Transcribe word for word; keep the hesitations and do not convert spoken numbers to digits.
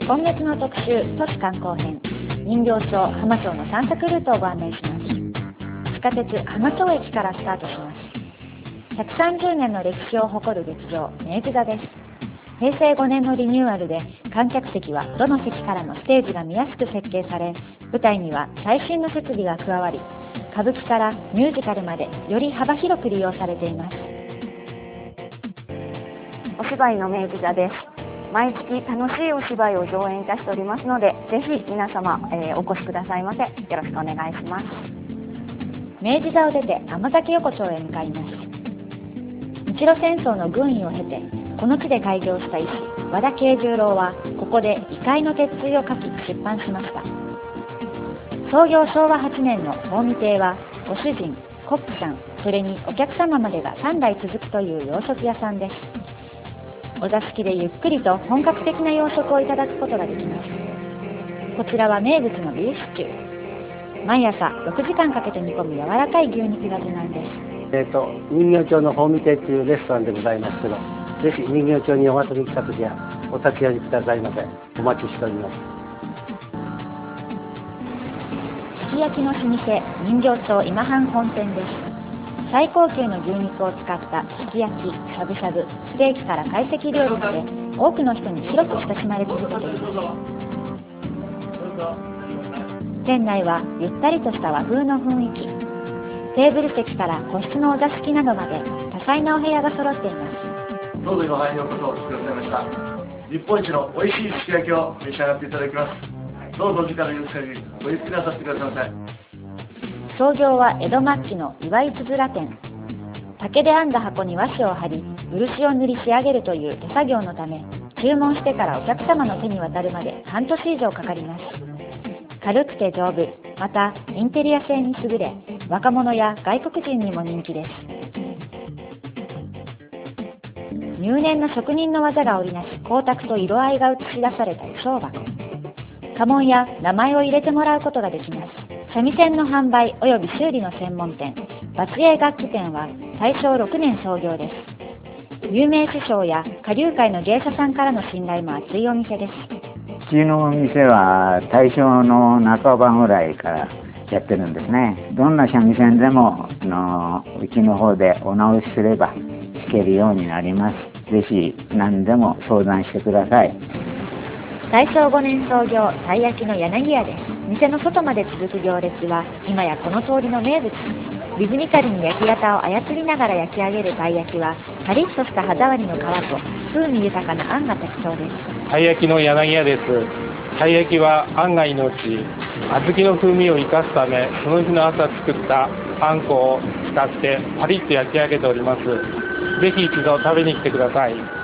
今月の特集、都市観光編、人形町浜町の散策ルートをご案内します。地下鉄浜町駅からスタートします。ひゃくさんじゅうねんの歴史を誇る劇場、明治座です。へいせいごねんのリニューアルで観客席はどの席からもステージが見やすく設計され、舞台には最新の設備が加わり、歌舞伎からミュージカルまでより幅広く利用されています。お芝居の明治座です。毎月楽しいお芝居を上演いたしておりますので、ぜひ皆様、えー、お越しくださいませ。よろしくお願いします。明治座を出て甘崎横丁へ向かいます。日露戦争の軍医を経てこの地で開業した医師和田慶十郎は、ここで異界の鉄槌を書き出版しました。創業しょうわはちねんの近江亭は、ご主人、コックさん、それにお客様までがさんだい続くという洋食屋さんです。お座敷でゆっくりと本格的な洋食をいただくことができます。こちらは名物のビーフシチュー。毎朝ろくじかんかけて煮込む柔らかい牛肉が自慢です。 えーと、人形町の近江亭というレストランでございますけど、ぜひ人形町にお祭りに来た時はお立ち寄りくださいませ。お待ちしております。 すき焼きの老舗、人形町今半本店です。最高級の牛肉を使ったすき焼き、しゃぶしゃぶ、ステーキから懐石料理まで、多くの人に広く親しまれ続けています。店内はゆったりとした和風の雰囲気。テーブル席から個室のお座敷などまで多彩なお部屋が揃っています。 どうぞ今半ようこそお作りくださいました。日本一の美味しいすき焼きを召し上がっていただきます。どうぞお時間の許せるようにごゆっくりなさってくださいませ。 創業は江戸末期の岩井つづら店。竹で編んだ箱に和紙を貼り、漆を塗り仕上げるという手作業のため、注文してからお客様の手に渡るまで半年以上かかります。軽くて丈夫、またインテリア性に優れ、若者や外国人にも人気です。入念な職人の技が織りなし、光沢と色合いが映し出された衣装箱。家紋や名前を入れてもらうことができます。三味線の販売及び修理の専門店、松江楽器店はたいしょうろくねん創業です。有名師匠や花柳界の芸者さんからの信頼も厚いお店です。 うちのお店はたいしょうの半ばぐらいからやってるんですね。どんな三味線でもあのうちの方でお直しすれば弾けるようになります。ぜひ何でも相談してください。 たいしょうごねん創業、たい焼きの柳屋です。店の外まで続く行列は今やこの通りの名物。リズミカルに焼き型を操りながら焼き上げるたい焼きは、カリッとした歯触りの皮と風味豊かなあんが特徴です。 たい焼きの柳屋です。たい焼きはあんが命。小豆の風味を生かすため、その日の朝作ったあんこを使ってパリッと焼き上げております。ぜひ一度食べに来てください。